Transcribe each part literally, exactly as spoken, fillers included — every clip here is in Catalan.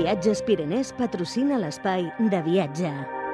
Viatges Pirenès patrocina l'espai de viatge.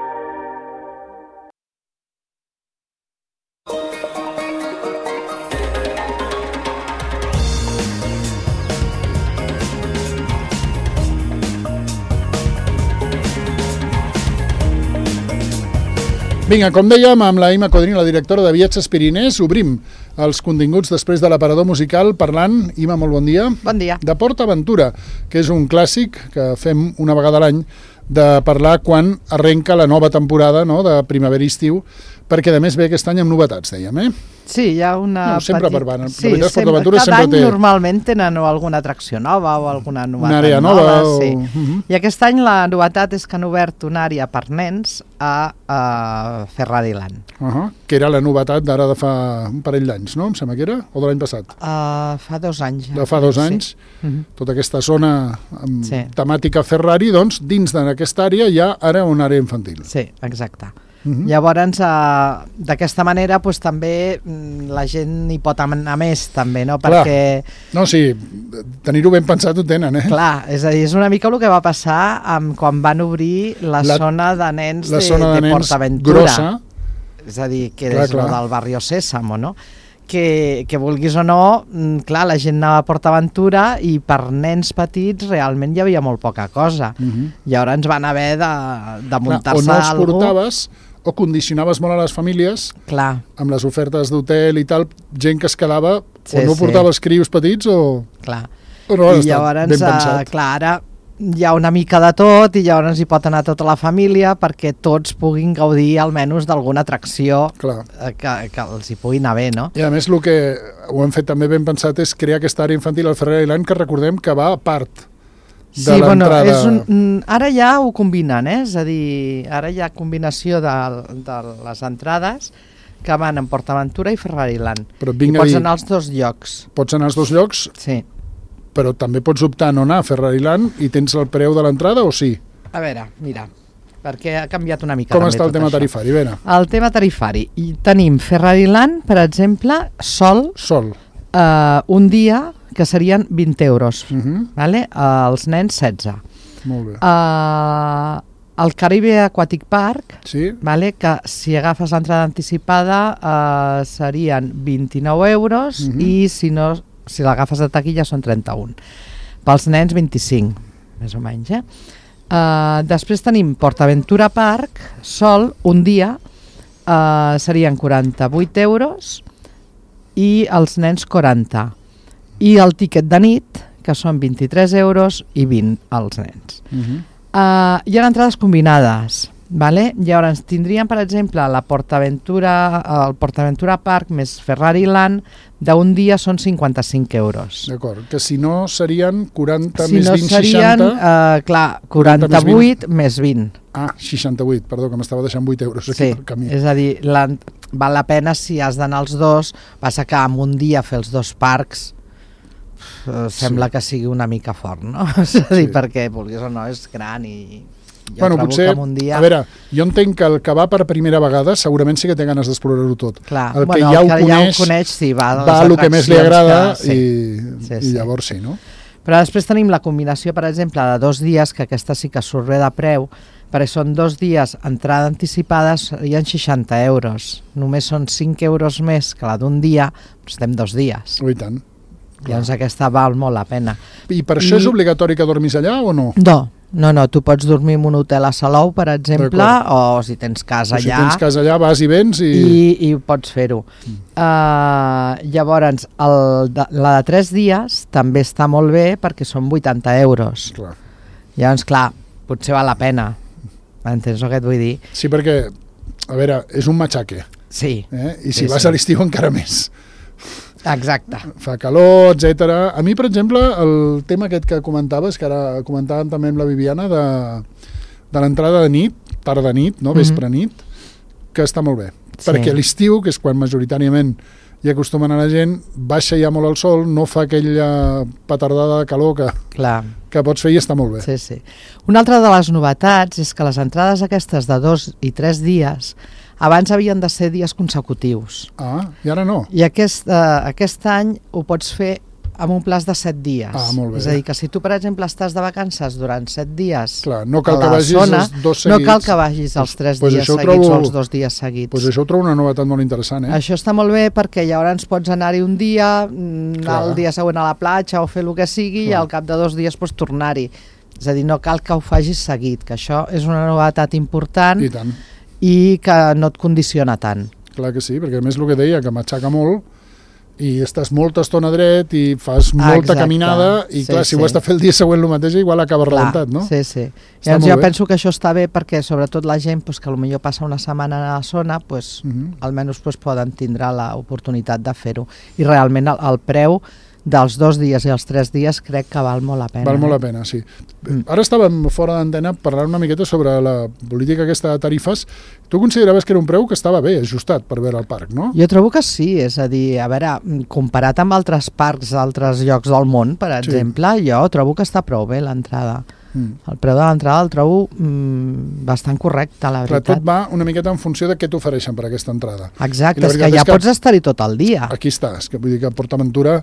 Vinga, com dèiem, amb la Ima Codrini, la directora de Viatges Pirenès, obrim els continguts després de l'aparador musical parlant, Ima, molt bon dia. Bon dia. De PortAventura, que és un clàssic que fem una vegada a l'any, de parlar quan arrenca la nova temporada, no?, de primavera-estiu, perquè a més ve aquest any amb novetats, dèiem, eh? Sí, hi ha una... No, sempre petit... per van. Sí, sempre, cada any té... normalment tenen alguna atracció nova o alguna novetat una àrea nova. nova o... sí. uh-huh. I aquest any la novetat és que han obert una àrea per nens a, a Ferrariland. Uh-huh. Que era la novetat d'ara de fa un parell d'anys, no? Em sembla que era? O de l'any passat? Uh, fa dos anys. Ja. De fa dos anys. Sí. Uh-huh. Tota aquesta zona amb sí. temàtica Ferrari, doncs, dins d'aquesta àrea hi ha ara una àrea infantil. Sí, exacte. Uh-huh. Llavors, uh, d'aquesta manera, pues, també la gent hi pot anar més, també, no? Clar. Perquè... No, sí, tenir-ho ben pensat ho tenen, eh? Clar, és a dir, és una mica el que va passar amb, quan van obrir la, la zona de nens la de, zona de, de nens PortAventura. Grossa. És a dir, que clar, és clar. el del barri Sésamo, no? Que, que vulguis o no, clar, la gent anava a PortAventura i per nens petits realment hi havia molt poca cosa. Uh-huh. Llavors ens van haver de, de muntar-se o no els algú... portaves o condicionaves molt a les famílies clar. Amb les ofertes d'hotel i tal, gent que es quedava sí, o no portava els crios petits o... Clar. o no, I llavors, ben pensat. Uh, clar, ara hi ha una mica de tot i llavors hi pot anar tota la família perquè tots puguin gaudir almenys d'alguna atracció uh, que, que els hi pugui anar bé, no? I a més el que ho hem fet també ben pensat és crear aquesta àrea infantil al Ferrariland que recordem que va a part de sí, l'entrada. Bueno, és un, ara ja ho combinen, eh? És a dir, ara hi ha combinació de, de les entrades que van en PortAventura i Ferrariland. Però I pots dir, anar als dos llocs. Pots anar als dos llocs? Sí. Però també pots optar a no anar a Ferrariland i tens el preu de l'entrada o sí? A veure, mira, perquè ha canviat una mica. Com també està el tot tema això. tarifari? Vena. El tema tarifari. I tenim Ferrariland, per exemple, sol, sol. Uh, un dia que serien vint euros, uh-huh. vale? Uh, els nens setze. Molt bé. Uh, el Caribe Aquatic Park, sí? vale? Que si agafes l'entrada anticipada uh, serien vint-i-nou euros uh-huh. i si no, si l'agafes de taquilla són trenta-un. Pels nens vint-i-cinc, més o menys. Eh? Uh, després tenim PortAventura Park, sol, un dia, uh, serien quaranta-vuit euros i els nens quaranta. I el tiquet de nit, que són vint-i-tres euros i vint als nens. Uh-huh. Uh, hi ha entrades combinades, vale? Llavors tindríem, per exemple, la PortAventura, el PortAventura Park més Ferrariland, d'un dia són cinquanta-cinc euros. D'acord, que si no serien quaranta si més no vint, serien, seixanta... Uh, clar, quaranta-vuit més vint. Ah, seixanta-vuit, perdó, que m'estava deixant vuit euros aquí sí, pel camí. És a dir, la, val la pena si has d'anar als dos, passa que en un dia fer els dos parcs Uh, sembla sí. que sigui una mica fort, no? És a dir, sí. perquè, vulguis o no, és gran i jo bueno, trobo potser, que en un dia... A veure, jo entenc que el que va per primera vegada segurament sí que té ganes d'explorar-ho tot. Clar, el bueno, que ja el ho que coneix, ja ho coneix sí, va, va el que més li agrada que... sí. i, sí, i sí. llavors sí, no? Però després tenim la combinació, per exemple, de dos dies, que aquesta sí que surt bé de preu, perquè són dos dies, entrada anticipada, serien seixanta euros. Només són cinc euros més que la d'un dia, però estem dos dies. Oh, i tant. Llavors aquesta val molt la pena. I per això I... és obligatori que dormis allà o no? No, no, no, tu pots dormir en un hotel a Salou, per exemple, o si tens casa o si allà... tens casa allà, vas i vens i... I, i pots fer-ho. Mm. Uh, llavors, el de, la de tres dies també està molt bé perquè són vuitanta euros. Clar. Llavors, clar, potser val la pena. Entens el que et vull dir? Sí, perquè, a veure, és un matxaque. Sí. Eh? I si sí, vas sí. a l'estiu encara més. Exacte. Fa calor, etcètera. A mi, per exemple, el tema aquest que comentaves, que ara comentàvem també amb la Viviana, de, de l'entrada de nit, tarda nit, no? Vespre nit, que està molt bé. Sí. Perquè a l'estiu, que és quan majoritàriament hi acostumen a la gent, baixa ja molt el sol, no fa aquella petardada de calor que, Clar. que pots fer i està molt bé. Sí, sí. Una altra de les novetats és que les entrades aquestes de dos i tres dies abans havien de ser dies consecutius. Ah, i ara no. I aquest, uh, aquest any ho pots fer amb un plaç de set dies. Ah, molt bé. És a dir, que si tu, per exemple, estàs de vacances durant set dies Clar, no cal a que la vagis zona, els dos no seguits. cal que vagis els tres Pues dies això ho seguits trobo- o els dos dies seguits. Pues això ho trobo una novetat molt interessant, eh? Això està molt bé perquè llavors pots anar-hi un dia, mm, Clar. el dia següent a la platja o fer el que sigui, Clar. i al cap de dos dies pots tornar-hi. És a dir, no cal que ho facis seguit, que això és una novetat important I tant. i que no et condiciona tant. Clar que sí, perquè a més el que deia, que m'aixaca molt i estàs molta estona dret i fas molta Exacte. caminada i Sí, clar, si sí. ho has de fer el dia següent el mateix igual acaba Clar, rebentat, no? Sí, sí. Està Llavors molt jo bé. penso que això està bé perquè sobretot la gent pues, que potser passa una setmana a la zona, pues, Uh -huh. almenys pues, poden tindre l'oportunitat de fer-ho. I realment el, el preu dels dos dies i els tres dies crec que val molt la pena. Val molt eh? la pena, sí. Mm. Ara estàvem fora d'antena parlant una miqueta sobre la política aquesta de tarifes. Tu consideraves que era un preu que estava bé, ajustat per veure el parc, no? Jo trobo que sí, és a dir, a veure, comparat amb altres parcs d'altres llocs del món, per Sí. exemple, jo trobo que està prou bé l'entrada. Mm. El preu de l'entrada el trobo mm, bastant correcte, la Clar, veritat. tot va una miqueta en funció de què t'ofereixen per aquesta entrada. Exacte, I la és que veritat ja és que- pots estar-hi tot el dia. Aquí estàs, que vull dir que a PortAventura,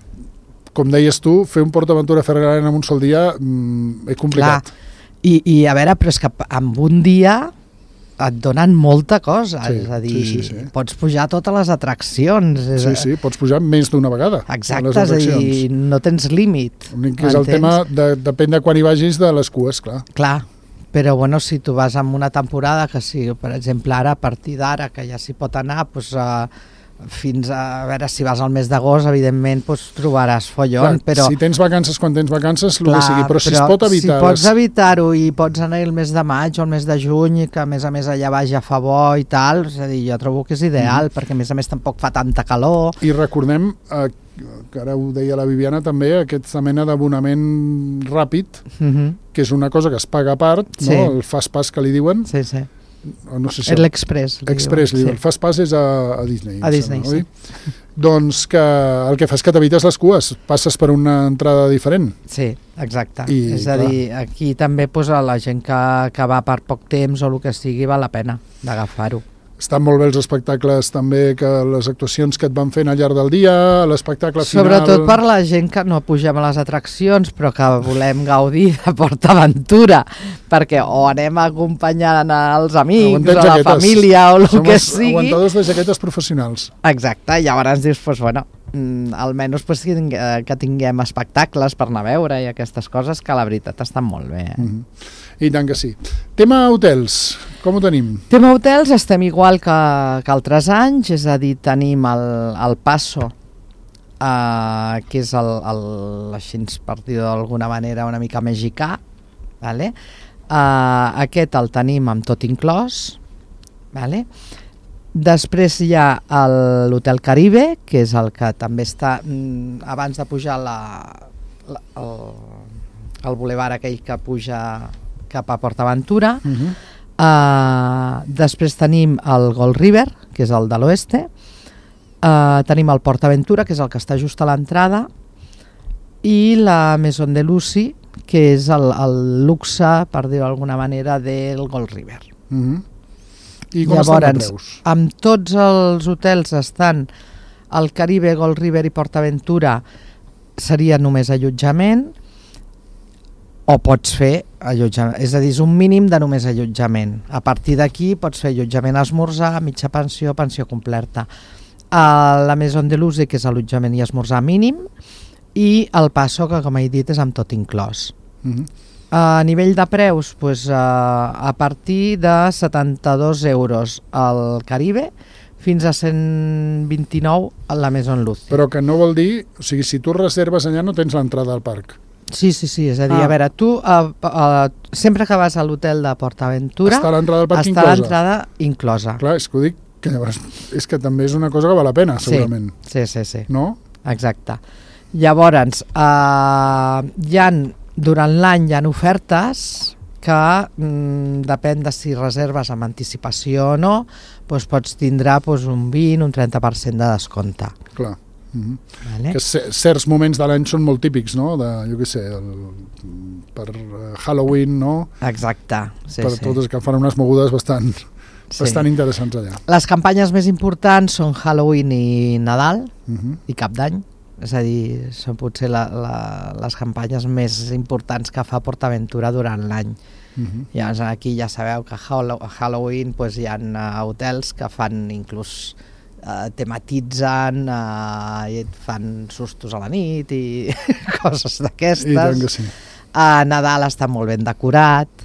com deies tu, fer un PortAventura Ferrari en un sol dia mm, és complicat. Clar. I, I a veure, però és que amb un dia et donen molta cosa, Sí, és a dir, sí, sí, sí. pots pujar a totes les atraccions. És, Sí, sí, pots pujar més d'una vegada a Exacte, les és a atraccions. dir, no tens límit. L'únic que és el m'entens? tema, de, depèn de quan hi vagis, de les cues, clar. Clar, però bueno, si tu vas en una temporada que sigui, per exemple, ara, a partir d'ara, que ja s'hi pot anar, doncs, uh, fins a, a veure, si vas al mes d'agost, evidentment, doncs, trobaràs follon, Clar, però... si tens vacances quan tens vacances, el que Clar, sigui, però si es pot evitar... Si pots les- evitar-ho i pots anar el mes de maig o el mes de juny, que a més a més allà baix ja fa bo i tal, és a dir, jo trobo que és ideal, Mm. perquè a més a més tampoc fa tanta calor. I recordem, eh, que ara ho deia la Viviana també, aquesta mena d'abonament ràpid, Uh -huh. que és una cosa que es paga a part, Sí. no? El Fast Pass que li diuen, Sí, sí. o no sé si... És l'Express. li Express, li diuen, diuen. El Fast Pass és a, a Disney. A em Disney, sembla, oi? Doncs que el que fa és que t'evites les cues, passes per una entrada diferent. Sí, exacte. I, és a clar. dir, aquí també pues, a la gent que, que va per poc temps o el que sigui val la pena d'agafar-ho. Estan molt bé els espectacles també, que les actuacions que et van fent al llarg del dia, l'espectacle final... Sobretot per la gent que no pugem a les atraccions però que volem gaudir de PortAventura, perquè o anem acompanyant els amics Aguantem o la jaquetes. família o el Som que els sigui. aguantadors de jaquetes professionals. Exacte, i llavors dius, pues, bueno, mm, almenys pues, que, tingue, que tinguem espectacles per anar a veure i aquestes coses que la veritat estan molt bé. Eh? Mm -hmm. I tant que sí. Tema hotels, com ho tenim? Tema hotels estem igual que, que altres anys, és a dir, tenim el, el Passo, eh, que és el, el, així per dir-ho d'alguna manera una mica mexicà, vale? eh, aquest el tenim amb tot inclòs, vale? Després hi ha el- l'Hotel Caribe, que és el que també està mm, abans de pujar la, la, el, el bulevard aquell que puja cap a PortAventura. Uh -huh. Uh, després tenim el Gold River, que és el de l'oeste. Uh, tenim el PortAventura, que és el que està just a l'entrada, i la Maison de Lucy, que és el, el luxe, per dir-ho d'alguna manera, del Gold River. Uh -huh. I com estan de Llavors, preus? amb tots els hotels estan el Caribe, Gold River i PortAventura seria només allotjament, o pots fer allotjament, és a dir, és un mínim de només allotjament. A partir d'aquí pots fer allotjament a esmorzar, mitja pensió, pensió completa. A la Maison de Lucy, que és allotjament i esmorzar mínim, i el Passo, que com he dit és amb tot inclòs. Uh -huh. A nivell de preus, pues, a, a partir de setanta-dos euros al Caribe fins a cent vint-i-nou a la Maison Lucy. Però que no vol dir... O sigui, si tu reserves allà no tens l'entrada al parc. Sí, sí, sí, és a dir, Ah. a veure, tu uh, uh, sempre que vas a l'hotel de PortAventura Està l'entrada al parc està inclosa. l'entrada inclosa. Clar, és que ho dic, que llavors és que també és una cosa que val la pena, segurament. Sí, sí, sí, No? exacte. Llavors, uh, hi ha, durant l'any hi ha ofertes que mm, depèn de si reserves amb anticipació o no, doncs pots tindre doncs, un vint, un trenta per cent de descompte. Clar. Uh -huh. Vale? Que c- certs moments de l'any són molt típics, no? De, jo què sé, el, per uh, Halloween, no? Exacte, sí, per sí. totes que fan unes mogudes bastant, Sí. bastant interessants allà. Les campanyes més importants són Halloween i Nadal Uh -huh. i Cap d'Any, és a dir, són potser la, la, les campanyes més importants que fa PortAventura durant l'any. Uh-huh. Llavors aquí ja sabeu que a Halloween pues, hi ha uh, hotels que fan inclús uh, tematitzen uh, i et fan sustos a la nit i coses d'aquestes. I tant que sí. A Nadal està molt ben decorat,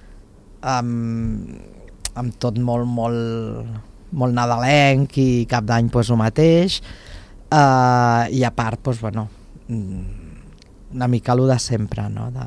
amb, amb tot molt, molt, molt nadalenc, i cap d'any pues, el mateix. Uh, I a part, pues, bueno, una mica el de sempre, no? de,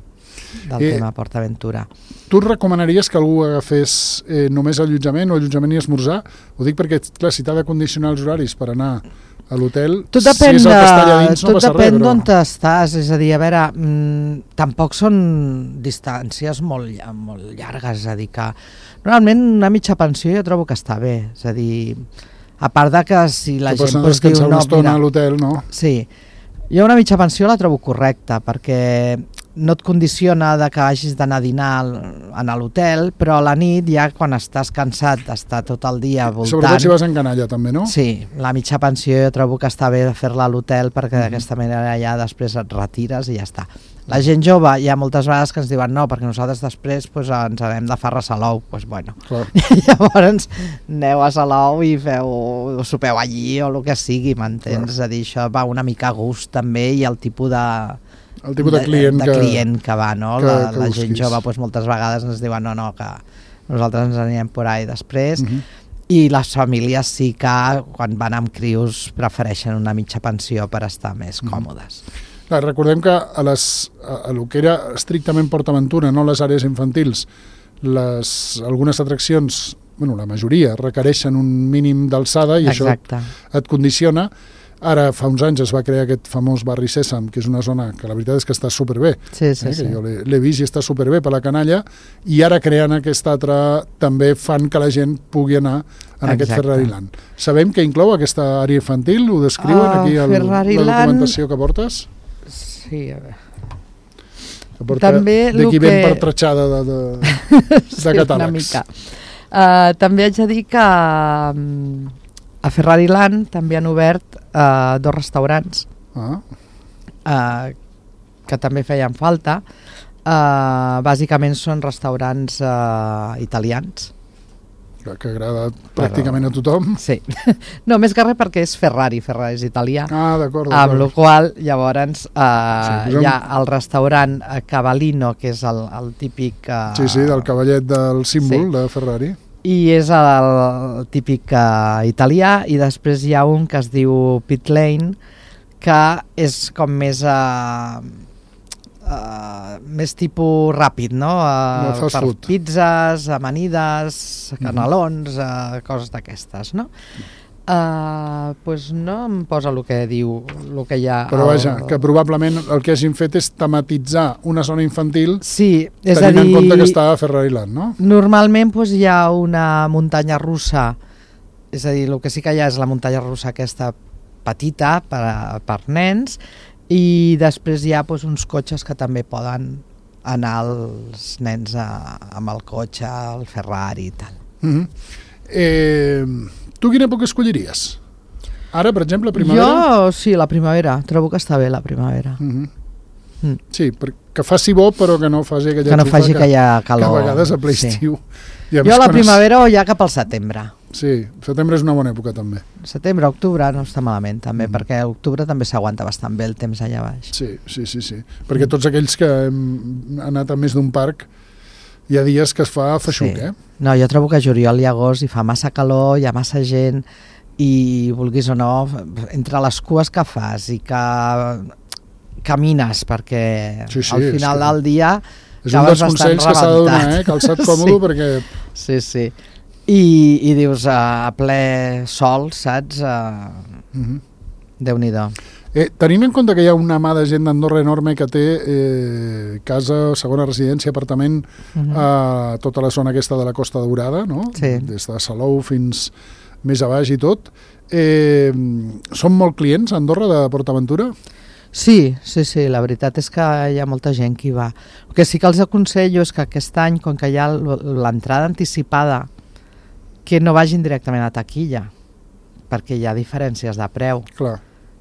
del eh, tema PortAventura. Tu recomanaries que algú agafés eh, només allotjament o allotjament i esmorzar? Ho dic perquè, clar, si t'ha de condicionar els horaris per anar a l'hotel, tot depèn, si és el que està allà dins, no tot passa depèn res, d'on però... estàs, és a dir, a veure, mmm, tampoc són distàncies molt, molt llargues, és a dir, que normalment una mitja pensió jo trobo que està bé, és a dir, a part de que si la que gent pues, diu no, no, mira, a l'hotel, no? Sí, jo una mitja pensió la trobo correcta, perquè no et condiciona de que hagis d'anar a dinar a l'hotel, però a la nit ja quan estàs cansat d'estar tot el dia voltant... Sobretot si vas en canalla també, no? Sí, la mitja pensió jo trobo que està bé de fer-la a l'hotel perquè mm-hmm. d'aquesta manera ja després et retires i ja està. La gent jove hi ha moltes vegades que ens diuen no, perquè nosaltres després pues, ens anem de farra a Salou, doncs pues, bueno. Llavors aneu a Salou i feu, sopeu allí o el que sigui, m'entens? És a dir, això va una mica a gust també i el tipus de... el tipus de client, de, de client que, que va, no? Que, la, que la gent jove pues, moltes vegades ens diuen no, no, que nosaltres ens anirem por ahí després, uh-huh. i les famílies sí que quan van amb crios prefereixen una mitja pensió per estar més uh-huh. còmodes. Clar, recordem que a, les, a, a lo que era estrictament PortAventura, no les àrees infantils, les, algunes atraccions, bueno, la majoria, requereixen un mínim d'alçada i Exacte. Això et condiciona. Ara, fa uns anys es va crear aquest famós barri Sèsam, que és una zona que la veritat és que està superbé. Sí, sí, eh? sí. Que jo l'he vist i està superbé per la canalla, i ara creant aquest altre també fan que la gent pugui anar en Exacte. Aquest Ferrariland. Sabem que inclou aquesta àrea infantil, ho descriuen uh, aquí el, la documentació que portes? Sí, a veure. Que porta d'aquí que... ben pertratxada de, de, de sí, catàlegs. Una mica. Uh, també haig de dir que um, a Ferrariland també han obert uh, dos restaurants ah. uh, que també feien falta. Uh, bàsicament són restaurants uh, italians. Que agrada pràcticament a tothom. Sí. No, més que res perquè és Ferrari, Ferrari és italià. Ah, d'acord. Amb la qual llavors uh, sí, posem... hi ha el restaurant Cavallino, que és el, el típic... Uh, sí, sí, del cavallet del símbol sí. de Ferrari. I és el típic uh, italià, i després hi ha un que es diu Pit Lane, que és com més uh, uh, més tipus ràpid, no? Uh, no per food. Pizzas, amanides, canelons, uh, coses d'aquestes, no? Uh, pues no em posa el que diu, el que hi ha... Però vaja, el... que probablement el que hagin fet és tematitzar una zona infantil sí, és tenint a dir, en compte que està a Ferrariland, no? Normalment pues, hi ha una muntanya russa, és a dir, el que sí que hi ha és la muntanya russa aquesta petita per, per nens, i després hi ha pues, uns cotxes que també poden anar els nens a, amb el cotxe, al Ferrari i tal. Mm-hmm. Eh... Tu quina època escolliries? Ara, per exemple, primavera? Jo, sí, la primavera. Trobo que està bé la primavera. Mm-hmm. Mm. Sí, que faci bo, però que no faci aquella que no faci que, que hi ha calor. Que a vegades a ple estiu. Sí. Jo la primavera es... o ja cap al setembre. Sí, setembre és una bona època també. Setembre, octubre no està malament també, mm. perquè a octubre també s'aguanta bastant bé el temps allà baix. Sí, sí, sí, sí. Perquè tots aquells que hem anat a més d'un parc hi ha dies que es fa feixuc, sí. eh? No, jo trobo que juliol i agost hi fa massa calor, hi ha massa gent i, vulguis o no, entre les cues que fas i que camines perquè sí, sí, al final sí. del dia és un dels consells que s'ha de donar, eh? Calçat còmode sí. perquè... Sí, sí. I, i dius, a ple sol, saps? Uh, mm-hmm. Déu-n'hi-do. Eh, tenint en compte que hi ha una mà de gent d'Andorra enorme que té eh, casa, segona residència, apartament uh-huh. a tota la zona aquesta de la Costa Daurada, no? Sí. Des de Salou fins més a baix i tot. Eh, són molt clients a Andorra de PortAventura? Sí, sí, sí, la veritat és que hi ha molta gent que hi va. El que sí que els aconsello és que aquest any, com que hi ha l'entrada anticipada, que no vagin directament a taquilla, perquè hi ha diferències de preu. Clar.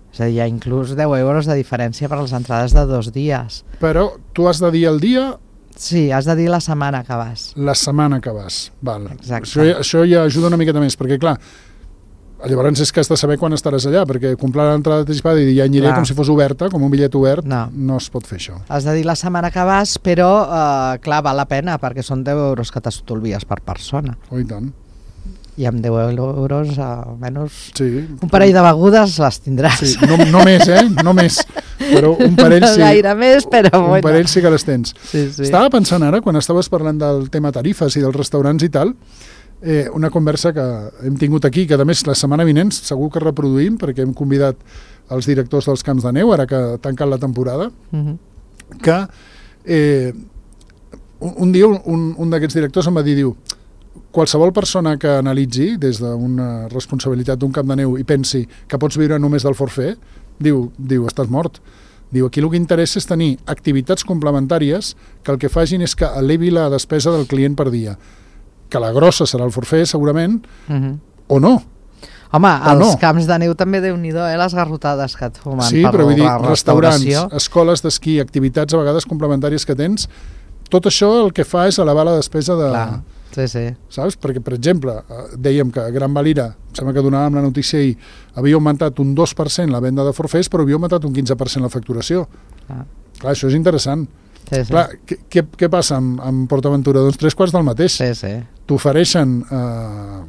És a dir, hi ha inclús deu euros de diferència per les entrades de dos dies. Però tu has de dir el dia... Sí, has de dir la setmana que vas. La setmana que vas, val. Exacte. Això, això ja ajuda una miqueta més, perquè clar, llavors és que has de saber quan estaràs allà, perquè comprar l'entrada anticipada i dir ja aniré Clar. com si fos oberta, com un bitllet obert, No. no es pot fer això. Has de dir la setmana que vas, però, eh, clar, val la pena, perquè són deu euros que t'estolvies per persona. Oh, i tant. I amb deu euros, eh, almenys, Sí. un parell de begudes les tindràs. Sí, no, no més, eh? No més. Però un parell sí. No gaire més, però Un bueno. parell sí que les tens. Sí, sí. Estava pensant ara, quan estaves parlant del tema tarifes i dels restaurants i tal, eh, una conversa que hem tingut aquí, que a més la setmana vinent segur que reproduïm, perquè hem convidat els directors dels Camps de Neu, ara que ha tancat la temporada, Uh-huh. que eh, un, un dia un, un d'aquests directors em va dir, diu, qualsevol persona que analitzi des d'una responsabilitat d'un camp de neu i pensi que pots viure només del forfait, diu, diu estàs mort. Diu, aquí el que interessa és tenir activitats complementàries que el que facin és que elevi la despesa del client per dia. Que la grossa serà el forfait, segurament, Uh-huh. o no. Home, O els no. camps de neu també, Déu-n'hi-do, eh, les garrotades que et fumen Sí, per però vull dir, la restaurants, restauració. escoles d'esquí, activitats a vegades complementàries que tens, tot això el que fa és elevar la despesa de... Clar, sí, sí. Saps? Perquè, per exemple, eh, dèiem que a Gran Valira, em sembla que donàvem la notícia ahir, havia augmentat un dos per cent la venda de forfets, però havia augmentat un quinze per cent la facturació. Clar, Clar, això és interessant. sí, sí. Clar, què, què, què passa amb, amb PortAventura? Doncs tres quarts del mateix. Sí, sí. T'ofereixen eh,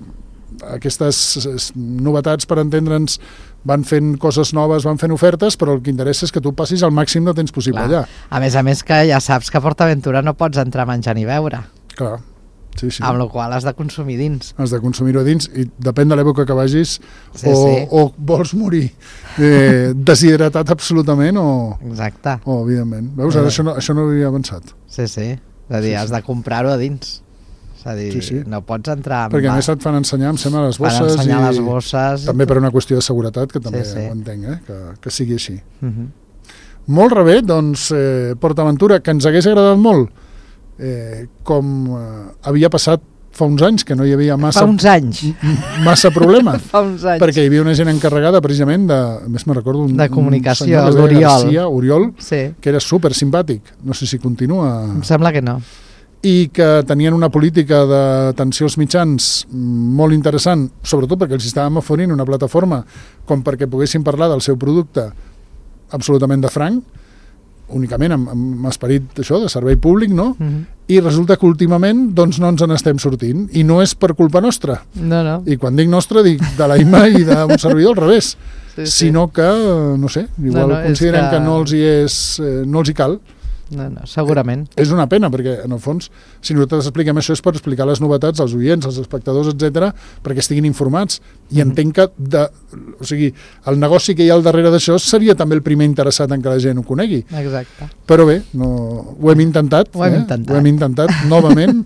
aquestes novetats, per entendre'ns, van fent coses noves, van fent ofertes, però el que interessa és que tu passis el màxim de temps possible Clar. allà. A més a més que ja saps que a PortAventura no pots entrar a menjar ni beure, Clar, sí, sí. amb la qual has de consumir dins. Has de consumir-ho a dins i depèn de l'època que vagis Sí, o, sí. o vols morir eh, deshidratat absolutament o, Exacte. o evidentment. Veus, ara això no, això no ho havia pensat. Sí, sí. És a dir, Sí, has sí. de comprar-ho a dins. És a dir, Sí, sí. no pots entrar amb... Perquè a més et fan ensenyar, em sembla, les per bosses ensenyar i les bosses. també per una qüestió de seguretat, que també Sí, sí. ho entenc, eh? que, que sigui així. Uh -huh. Molt rebé, doncs, eh, PortAventura, que ens hagués agradat molt, eh, com eh, havia passat fa uns anys, que no hi havia massa, Fa uns anys. m- massa problema, Fa uns anys. perquè hi havia una gent encarregada precisament de, a més me'n recordo, un, De comunicació, un senyor que es deia l'Oriol. Garcia, Oriol, Sí, que era super simpàtic, no sé si continua, em sembla que no. i que tenien una política d'atenció als mitjans molt interessant, sobretot perquè els estàvem oferint una plataforma com perquè poguessin parlar del seu producte absolutament de franc, únicament amb, amb esperit això, de servei públic, no? Uh -huh. I resulta que últimament doncs, no ens n'estem sortint, i no és per culpa nostra. No, no. I quan dic nostra, dic de la I M A i d'un servidor al revés, Sí, sí. sinó que, eh, no sé, igual No, no, és consideren que... que que no els hi és, eh, no els hi cal. No, no, segurament. És una pena, perquè, en el fons, si nosaltres expliquem això és per explicar les novetats als oients, als espectadors, etcètera, perquè estiguin informats. I Mhm. entenc que, de, o sigui, el negoci que hi ha al darrere d'això seria també el primer interessat en que la gent ho conegui. Exacte. Però bé, no, ho hem intentat. Ho hem eh? intentat. Ho hem intentat novament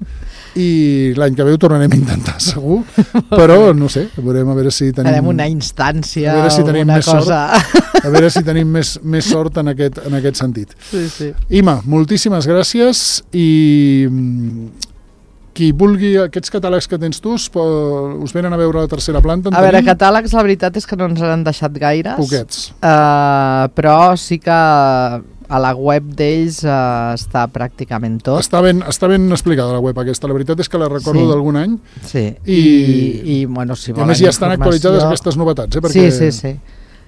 i l'any que ve ho tornarem a intentar, segur. Però, no sé, veurem a veure si tenim... Farem una instància, a veure si tenim alguna més cosa... A veure si tenim més, més sort en aquest, en aquest sentit. Sí, sí. Ima, moltíssimes gràcies i mm, qui vulgui aquests catàlegs que tens tu us, po- us venen a veure a la tercera planta. en A veure, tenim catàlegs, la veritat és que no ens han deixat gaires. poquets. Uh, però sí que a la web d'ells uh, està pràcticament tot. Està ben, està ben explicada la web aquesta, la veritat és que la recordo Sí. d'algun any Sí, I- i, i bueno, si i a volen més ja estan informació- actualitzades aquestes novetats, eh? Perquè Sí, sí, sí.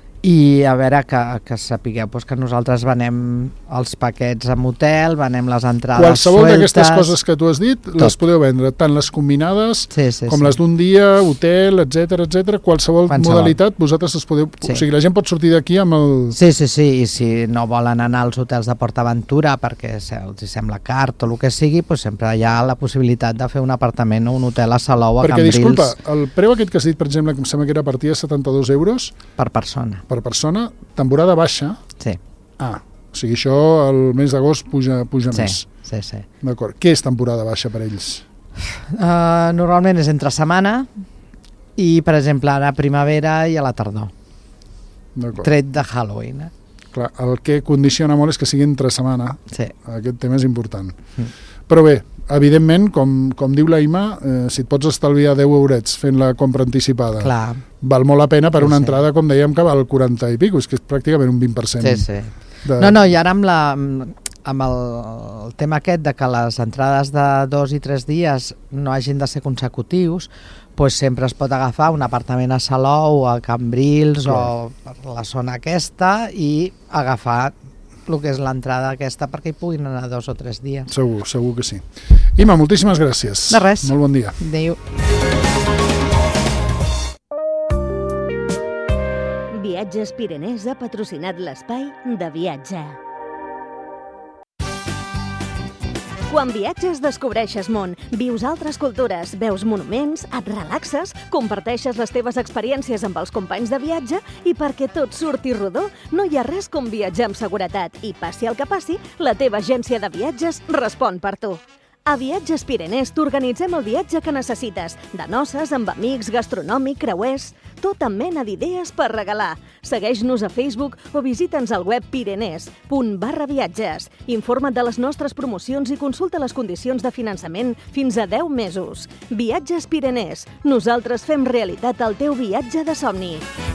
I a veure, que, que sapigueu pues, que nosaltres venem els paquets amb hotel, venem les entrades qualsevol sueltes. d'aquestes coses que tu has dit les podeu vendre, tant les combinades Sí, sí, com sí. les d'un dia, hotel, etcètera, etcètera, qualsevol, Qualsevol. modalitat vosaltres es podeu... Sí. O sigui, la gent pot sortir d'aquí amb el... Sí, sí, sí, i si no volen anar als hotels de PortAventura perquè se- els hi sembla car o el que sigui, pues sempre hi ha la possibilitat de fer un apartament o un hotel a Salou, a Perquè, Cambrils, disculpa, el preu aquest que has dit, per exemple, que em sembla que era a partir de setanta-dos euros per persona. per persona, temporada baixa, Sí, ah, o sigui, això el mes d'agost puja, puja sí, més. sí, sí. D'acord. Què és temporada baixa per ells? Uh, normalment és entre setmana i, per exemple, ara a primavera i a la tardor, D'acord. tret de Halloween. Eh? Clar, el que condiciona molt és que sigui entre setmana. Sí. Aquest tema és important. Mm. Però bé, evidentment, com, com diu la Ima, eh, si et pots estalviar deu eurets fent la compra anticipada, Clar. val molt la pena per Sí, una sí. entrada, com dèiem, que val quaranta i pico, és que és pràcticament un vint per cent. Sí, sí. De... No, no, i ara amb, la, amb el, el tema aquest de que les entrades de dos i tres dies no hagin de ser consecutius, pues sempre es pot agafar un apartament a Salou, a Cambrils o per la zona aquesta i agafar el que és l'entrada aquesta perquè hi puguin anar dos o tres dies. Segur, segur que sí. Ima, moltíssimes gràcies. De res. Molt bon dia. Adéu. Viatges Pirenès ha patrocinat l'espai de viatge. Quan viatges descobreixes món, vius altres cultures, veus monuments, et relaxes, comparteixes les teves experiències amb els companys de viatge i perquè tot surti rodó, no hi ha res com viatjar amb seguretat i passi el que passi, la teva agència de viatges respon per tu. A Viatges Pirenès t'organitzem el viatge que necessites, de noces, amb amics, gastronòmic, creuers, tota mena d'idees per regalar. Segueix-nos a Facebook o visita'ns al web pirenès punt barra viatges. Informa't de les nostres promocions i consulta les condicions de finançament fins a deu mesos. Viatges Pirenès. Nosaltres fem realitat el teu viatge de somni.